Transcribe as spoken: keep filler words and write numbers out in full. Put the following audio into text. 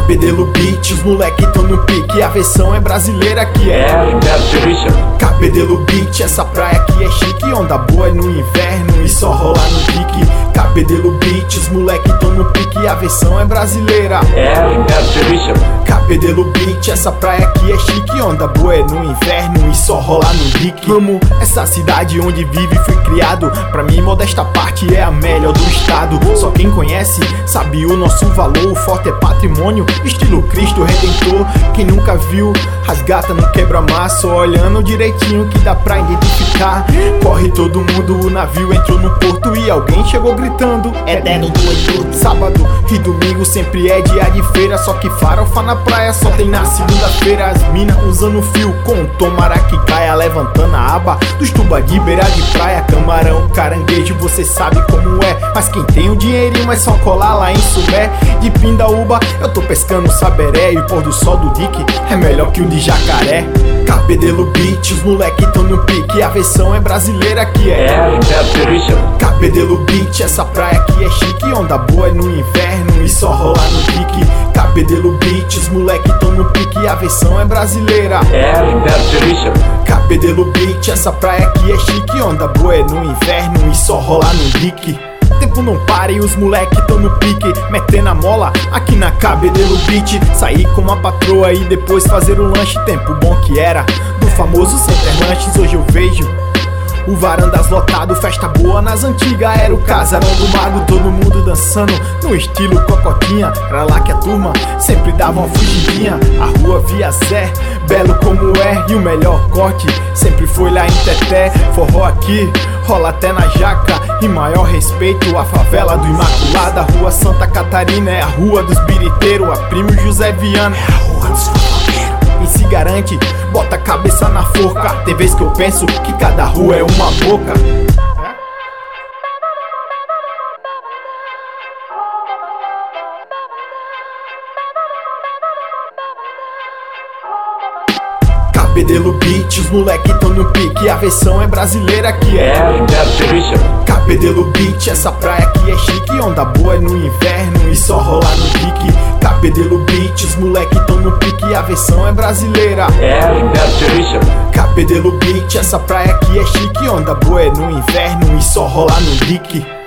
Cabedelo Beach, os moleque tão no pique. A versão é brasileira que é Cabedelo Beach, essa praia aqui é chique. Onda boa é no inverno e só rola no pique. Cabedelo Beach, os moleque tão no pique. A versão é brasileira Cabedelo Beach, essa praia aqui é chique. Onda boa é no inverno e só rola no pique. Amo essa cidade onde vive e fui criado. Pra mim modesta parte é a melhor do estado. Só quem conhece sabe o nosso valor. O forte é patrimônio, estilo Cristo Redentor. Quem nunca viu rasgata no quebra-mar, só olhando direitinho que dá pra identificar. Corre todo mundo, o navio entrou no porto e alguém chegou gritando: é dedo do oito. Sábado e domingo sempre é dia de feira, só que farofa na praia só tem na segunda-feira. As mina usando fio com tomara que caia, levantando a aba dos tuba de beira de praia. Camarão, caranguejo, você sabe como é, mas quem tem o dinheirinho é só colar lá em Sumé. De Pindaúba eu tô pescando saberé e o pôr do sol do dique é melhor que o de Jacaré. Cabedelo Beach, os moleque tão no pique. A versão é brasileira que é Cabedelo Beach, essa praia aqui é chique. Onda boa é no inverno e só rola no pique. Cabedelo Beach, os moleque tão no pique. A versão é brasileira Cabedelo Beach, essa praia aqui é chique. Onda boa é no inverno e só rola no pique. Tempo não para e os moleque tão no pique, metendo a mola aqui na Cabedelo Beach. Sair com uma patroa e depois fazer o lanche. Tempo bom que era do famoso Center Lanches. Hoje eu vejo o varandas lotado, festa boa nas antigas. Era o casarão do mago, todo mundo dançando no estilo cocotinha. Era lá que a turma sempre dava uma fugidinha. A rua via Zé, belo como é. E o melhor corte sempre foi lá em Teté. Forró aqui rola até na Jaca. E maior respeito a favela do Imaculada. A rua Santa Catarina é a rua dos biriteiros. A Primo José Viana é a rua dos fofoqueiros. Quem se garante, bota a cabeça na forca. Tem vez que eu penso que cada rua é uma boca. Cabedelo Beach, os moleque tão no pique. A versão é brasileira que é Cabedelo Beach, essa praia aqui é chique. Onda boa é no inverno e só rola no pique. Cabedelo Beach, os moleque tão no pique. A versão é brasileira Cabedelo Beach, essa praia aqui é chique. Onda boa é no inverno e só rola no pique.